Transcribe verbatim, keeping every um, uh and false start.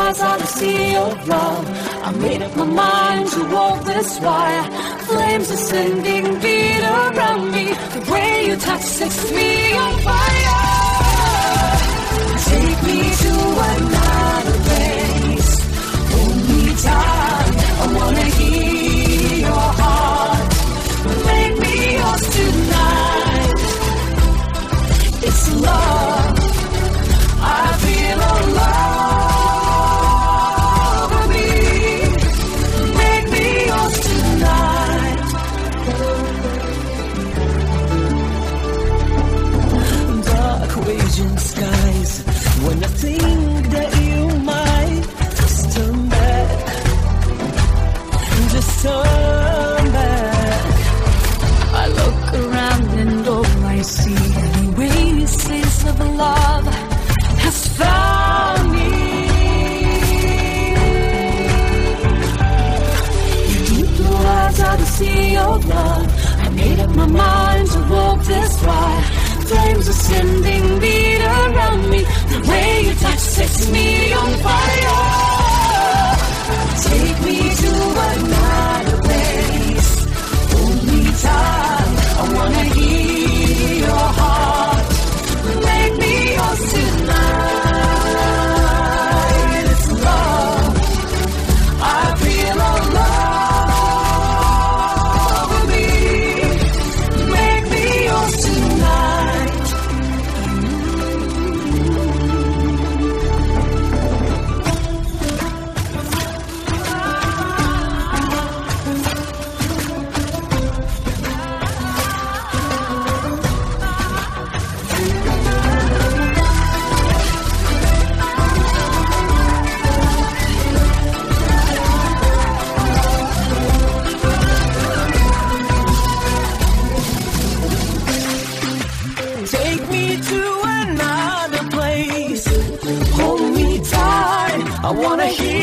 eyes are the sea of love. I made up my mind to walk this wire. Flames ascending, beat around me. The way you touch sets me on fire. Take me to another place. Hold me tight. I wanna hear your heart. Make me yours tonight. It's love. I feel all over me. Make me yours tonight. Dark raging skies. When I think that you might just turn back, just turn back. I look around and all I see, the oasis of love has found me. Your deep blue eyes are the sea of love. I made up my mind to walk this ride. Flames ascending, beat around me. The way you touch sets me on fire. Take me to another place. Hold me tight. I wanna hear your heart. Make me yours tonight. It's love. I feel all over me. Make me yours tonight. Take me to another place. Hold me tight. I wanna hear